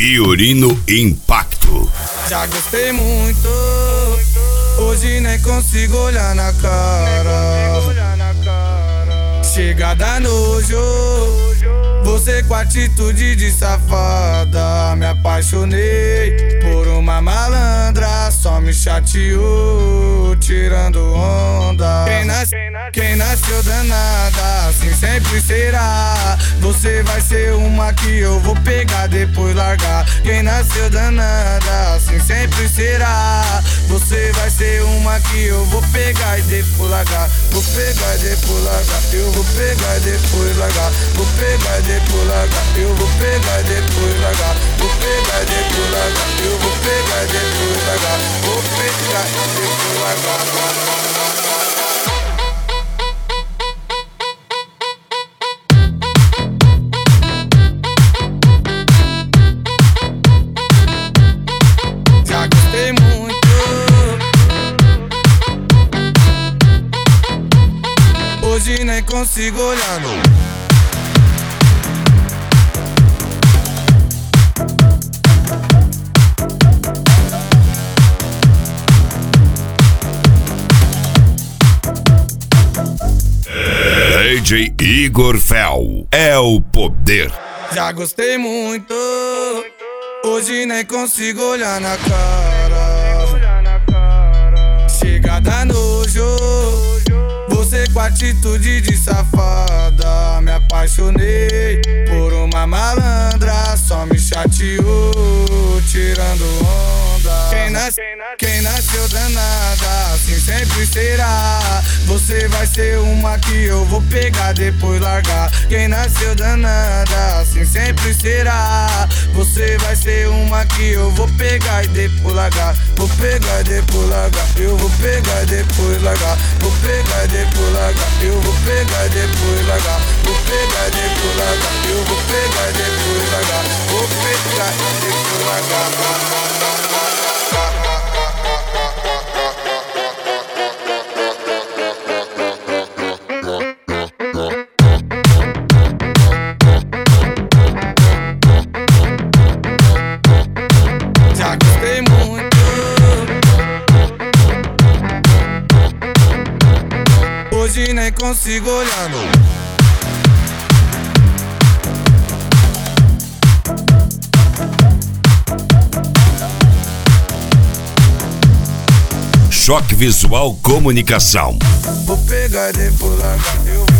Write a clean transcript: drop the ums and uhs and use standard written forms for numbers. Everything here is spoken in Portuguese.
Fiorino Impacto. Já gostei muito, hoje nem consigo olhar na cara. Chega da nojo, você com atitude de safada. Me apaixonei por uma malandra, só me chateou, tirando onda. Quem nasceu danada, assim sempre será. Você vai ser uma que eu vou pegar, depois largar. Quem nasceu danada, assim sempre será. Você vai ser uma que eu vou pegar e depois largar. Vou pegar e depois largar. Eu vou pegar e depois largar. Vou pegar e depois largar. Eu vou pegar e depois largar. Vou pegar e depois largar. Eu vou pegar e depois largar. Vou pegar e depois largar. Hoje nem consigo olhar no DJ Igor Fel é o poder. Já gostei muito, hoje nem consigo olhar na cara. Chega da nojo, você com atitude de safada. Me apaixonei por uma malandra, só me chateou, tirando onda. Quem nasceu danada, assim sempre será. Você vai ser uma que eu vou pegar, depois largar. Quem nasceu danada, assim sempre será. Você vai ser uma que eu vou pegar e depois largar. Vou pegar e depois largar. Eu vou pegar e depois largar. Vou pegar e depois largar. Eu vou pegar e depois largar. Vou pegar e depois largar. Eu vou pegar e depois largar. Vou pegar e depois largar. Já gostei muito, hoje nem consigo olhar no Choque Visual Comunicação. Vou pegar e depois largar.